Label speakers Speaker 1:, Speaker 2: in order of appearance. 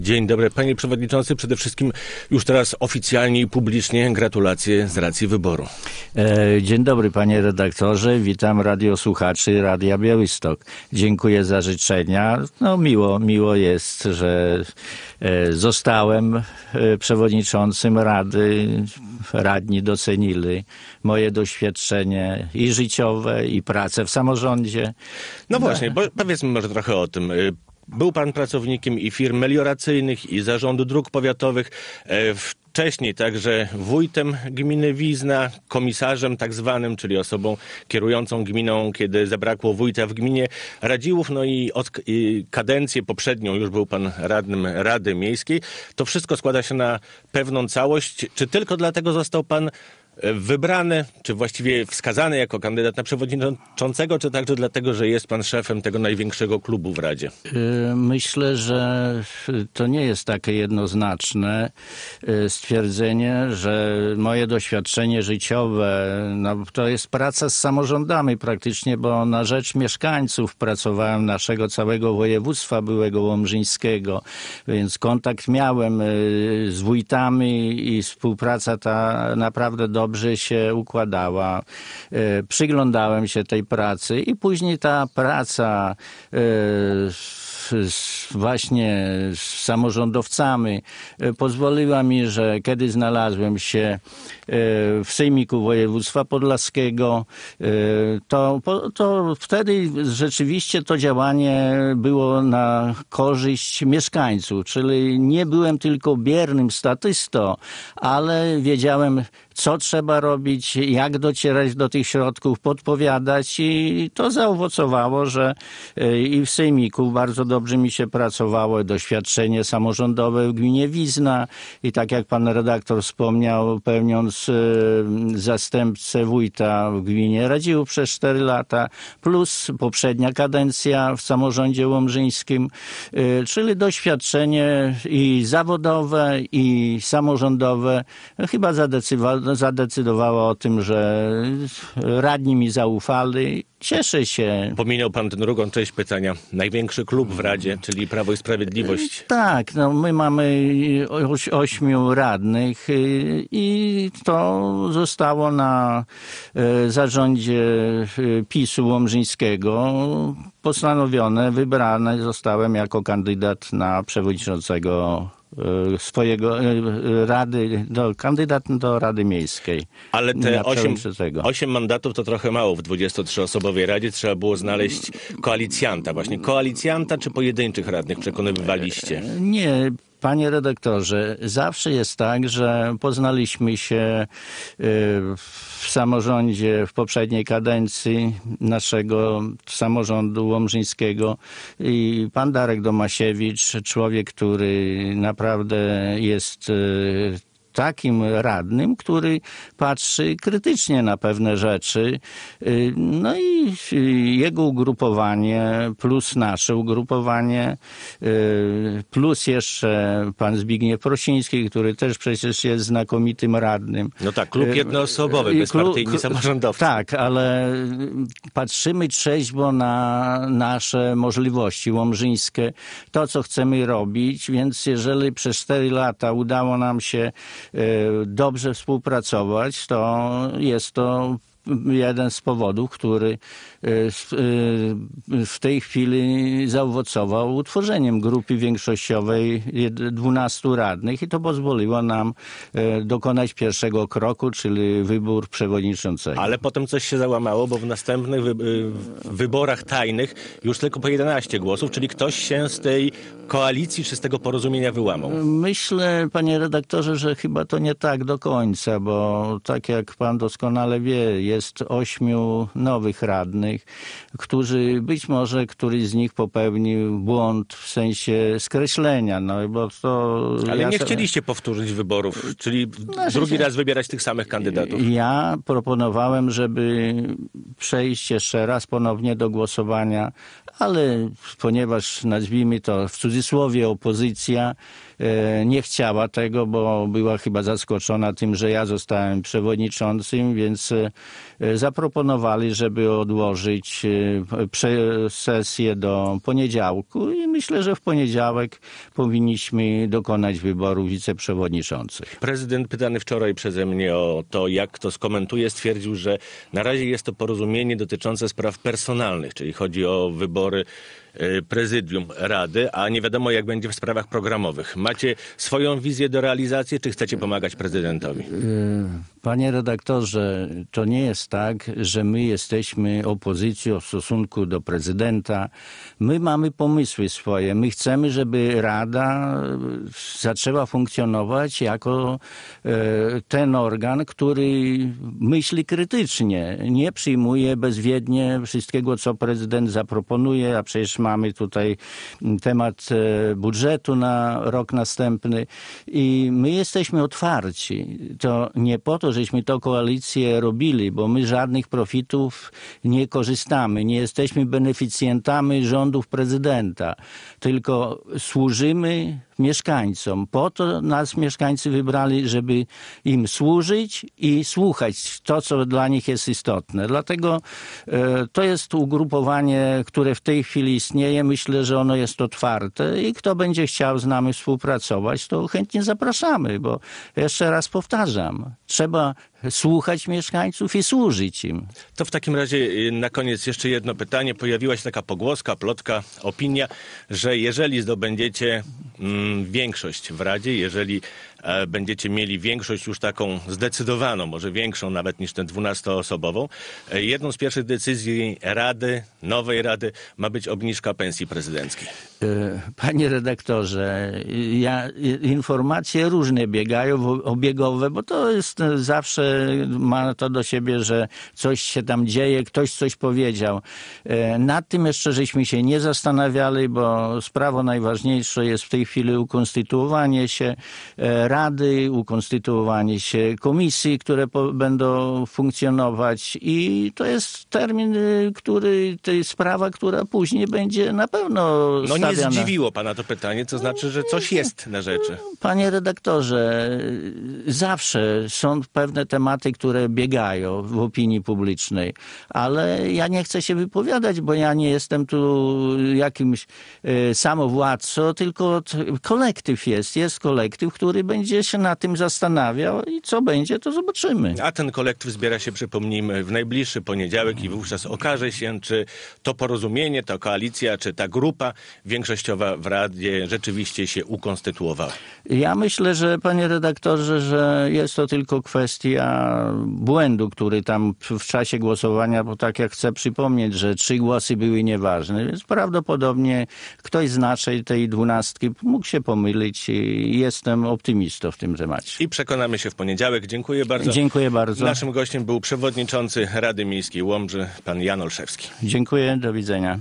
Speaker 1: Dzień dobry, panie przewodniczący. Przede wszystkim już teraz oficjalnie i publicznie gratulacje z racji wyboru.
Speaker 2: Dzień dobry, panie redaktorze. Witam radiosłuchaczy Radia Białystok. Dziękuję za życzenia. No miło jest, że zostałem przewodniczącym Rady. Radni docenili moje doświadczenie i życiowe, i pracę w samorządzie.
Speaker 1: No właśnie, bo powiedzmy może trochę o tym. Był pan pracownikiem i firm melioracyjnych, i zarządu dróg powiatowych. Wcześniej także wójtem gminy Wizna, komisarzem tak zwanym, czyli osobą kierującą gminą, kiedy zabrakło wójta w gminie Radziłów. No i kadencję poprzednią już był pan radnym Rady Miejskiej. To wszystko składa się na pewną całość. Czy tylko dlatego został pan wybrany, czy właściwie wskazany jako kandydat na przewodniczącego, czy także dlatego, że jest pan szefem tego największego klubu w Radzie?
Speaker 2: Myślę, że to nie jest takie jednoznaczne stwierdzenie, że moje doświadczenie życiowe, to jest praca z samorządami praktycznie, bo na rzecz mieszkańców pracowałem naszego całego województwa byłego łomżyńskiego, więc kontakt miałem z wójtami i współpraca ta naprawdę dobrze się układała. Przyglądałem się tej pracy i później ta praca właśnie z samorządowcami pozwoliła mi, że kiedy znalazłem się w Sejmiku Województwa Podlaskiego, to wtedy rzeczywiście to działanie było na korzyść mieszkańców, czyli nie byłem tylko biernym statystą, ale wiedziałem, co trzeba robić, jak docierać do tych środków, podpowiadać i to zaowocowało, że i w Sejmiku bardzo dobrze mi się pracowało, doświadczenie samorządowe w gminie Wizna i tak jak pan redaktor wspomniał, pełniąc zastępcę wójta w gminie Radziłów przez 4 lata, plus poprzednia kadencja w samorządzie łomżyńskim, czyli doświadczenie i zawodowe, i samorządowe chyba zadecydowało o tym, że radni mi zaufali. Cieszę się.
Speaker 1: Pominął pan tę drugą część pytania. Największy klub w Radzie, czyli Prawo i Sprawiedliwość.
Speaker 2: Tak, my mamy 8 radnych i to zostało na zarządzie PiS-u łomżyńskiego postanowione, wybrane zostałem jako kandydat na przewodniczącego swojego kandydat do Rady Miejskiej.
Speaker 1: Ale te 8 mandatów to trochę mało w 23-osobowej Radzie. Trzeba było znaleźć koalicjanta. Właśnie koalicjanta czy pojedynczych radnych przekonywaliście?
Speaker 2: Nie. Panie redaktorze, zawsze jest tak, że poznaliśmy się w samorządzie w poprzedniej kadencji naszego samorządu łomżyńskiego i pan Darek Domasiewicz, człowiek, który naprawdę jest takim radnym, który patrzy krytycznie na pewne rzeczy. No i jego ugrupowanie, plus nasze ugrupowanie, plus jeszcze pan Zbigniew Prosiński, który też przecież jest znakomitym radnym.
Speaker 1: No tak, klub jednoosobowy, bezpartyjni samorządowcy.
Speaker 2: Tak, ale patrzymy trzeźwo na nasze możliwości łomżyńskie, to co chcemy robić, więc jeżeli przez 4 lata udało nam się dobrze współpracować, to jest to jeden z powodów, który w tej chwili zaowocował utworzeniem grupy większościowej 12 radnych i to pozwoliło nam dokonać pierwszego kroku, czyli wybór przewodniczącego.
Speaker 1: Ale potem coś się załamało, bo w następnych wyborach tajnych już tylko po 11 głosów, czyli ktoś się z tej koalicji czy z tego porozumienia wyłamał.
Speaker 2: Myślę, panie redaktorze, że chyba to nie tak do końca, bo tak jak pan doskonale wie, jest 8 nowych radnych, którzy być może któryś z nich popełnił błąd w sensie skreślenia. No, bo to
Speaker 1: ale nie chcieliście powtórzyć wyborów, czyli drugi raz wybierać tych samych kandydatów.
Speaker 2: Ja proponowałem, żeby przejść jeszcze raz ponownie do głosowania, ale ponieważ nazwijmy to w cudzysłowie opozycja nie chciała tego, bo była chyba zaskoczona tym, że ja zostałem przewodniczącym, więc zaproponowali, żeby odłożyć sesję do poniedziałku i myślę, że w poniedziałek powinniśmy dokonać wyboru wiceprzewodniczących.
Speaker 1: Prezydent, pytany wczoraj przeze mnie o to, jak to skomentuje, stwierdził, że na razie jest to porozumienie dotyczące spraw personalnych, czyli chodzi o wybory prezydium Rady, a nie wiadomo, jak będzie w sprawach programowych. Macie swoją wizję do realizacji, czy chcecie pomagać prezydentowi?
Speaker 2: Panie redaktorze, to nie jest tak, że my jesteśmy opozycją w stosunku do prezydenta. My mamy pomysły swoje. My chcemy, żeby Rada zaczęła funkcjonować jako ten organ, który myśli krytycznie, nie przyjmuje bezwiednie wszystkiego, co prezydent zaproponuje, a przecież mamy tutaj temat budżetu na rok następny i my jesteśmy otwarci. To nie po to, żeśmy to koalicję robili, bo my żadnych profitów nie korzystamy. Nie jesteśmy beneficjentami rządów prezydenta, tylko służymy mieszkańcom. Po to nas mieszkańcy wybrali, żeby im służyć i słuchać to, co dla nich jest istotne. Dlatego to jest ugrupowanie, które w tej chwili istnieje. Myślę, że ono jest otwarte i kto będzie chciał z nami współpracować, to chętnie zapraszamy, bo jeszcze raz powtarzam, trzeba słuchać mieszkańców i służyć im.
Speaker 1: To w takim razie na koniec jeszcze jedno pytanie. Pojawiła się taka pogłoska, plotka, opinia, że jeżeli zdobędziecie większość w Radzie, jeżeli będziecie mieli większość już taką zdecydowaną, może większą nawet niż tę 12-osobową, jedną z pierwszych decyzji Rady, nowej Rady ma być obniżka pensji prezydenckiej.
Speaker 2: Panie redaktorze, informacje różne biegają, obiegowe, bo to jest zawsze, ma to do siebie, że coś się tam dzieje, ktoś coś powiedział. Nad tym jeszcze żeśmy się nie zastanawiali, bo sprawą najważniejszą jest w tej chwili ukonstytuowanie się Rady, ukonstytuowanie się komisji, które będą funkcjonować i to jest termin, sprawa, która później będzie na pewno stawiana.
Speaker 1: Nie zdziwiło pana to pytanie, to znaczy, że coś jest na rzeczy.
Speaker 2: Panie redaktorze, zawsze są pewne tematy, które biegają w opinii publicznej, ale ja nie chcę się wypowiadać, bo ja nie jestem tu jakimś samowładcą, tylko kolektyw jest kolektyw, który będzie się na tym zastanawiał i co będzie, to zobaczymy.
Speaker 1: A ten kolektyw zbiera się, przypomnijmy, w najbliższy poniedziałek i wówczas okaże się, czy to porozumienie, ta koalicja, czy ta grupa większościowa w Radzie rzeczywiście się ukonstytuowała.
Speaker 2: Ja myślę, że panie redaktorze, że jest to tylko kwestia błędu, który tam w czasie głosowania, bo tak jak chcę przypomnieć, że 3 głosy były nieważne, więc prawdopodobnie ktoś z naszej tej 12 mógł się pomylić i jestem optymistą w tym temacie.
Speaker 1: I przekonamy się w poniedziałek. Dziękuję bardzo.
Speaker 2: Dziękuję bardzo.
Speaker 1: Naszym gościem był przewodniczący Rady Miejskiej Łomży, pan Jan Olszewski.
Speaker 2: Dziękuję, do widzenia.